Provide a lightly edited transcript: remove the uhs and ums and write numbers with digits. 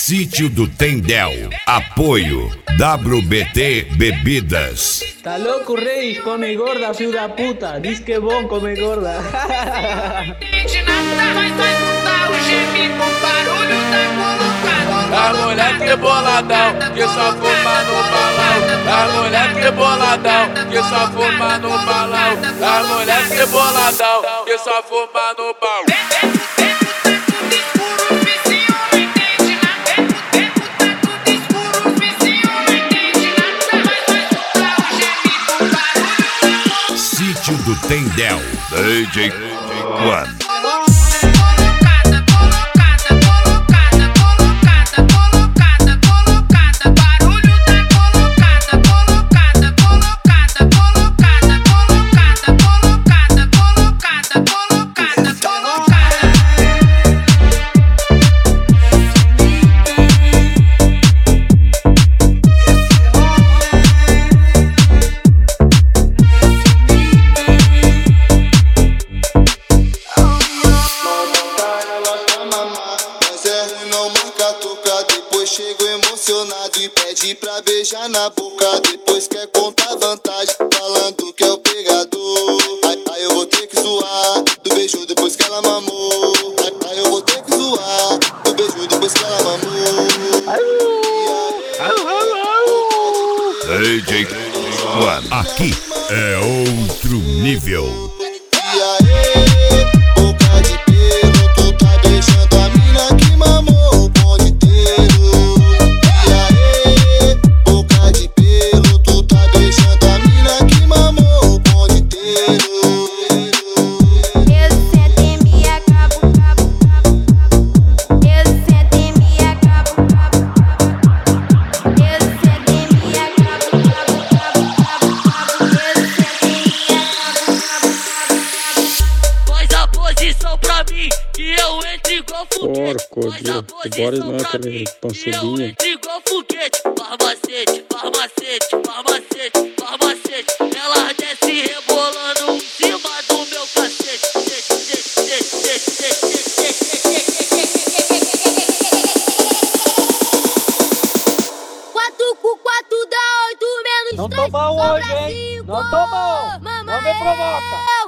Sítio do Tendel. Apoio WBT Bebidas. Tá louco, Reis? Come gorda, filho da puta. Diz que é bom comer gorda. A moleque boladão, que só fuma no balão. A moleque boladão, que só fuma no balão. A moleque boladão, que só fuma no balão. Sítio do Tendel. DJ One. Chego emocionado e pede pra beijar na boca. Depois quer contar vantagem, falando que é o pegador. Aí eu vou ter que zoar do beijo depois que ela mamou. Aí eu vou ter que zoar do beijo depois que ela mamou. DJ One. Aqui é outro nível. E aí, boca de pelo, tu tá beijando a mina que mamou o bonde inteiro. E aí, boca de pelo, tu tá beijando a mina que mamou o bonde inteiro. Eu sento e me acabo, eu sento e me acabo, eu sento e me acabo, eu sento e me acabo. Faz a posição pra mim, que eu entro igual foguete. Faz a posição pra mim, que eu entro igual foguete. Farmacete, farmacete, farmacete, farmacete. Ela desce rebolando em cima do meu cacete. Quatro com quatro dá 8 menos Não 3. tô bom hoje, hein? Não tô bom. Não me provoca.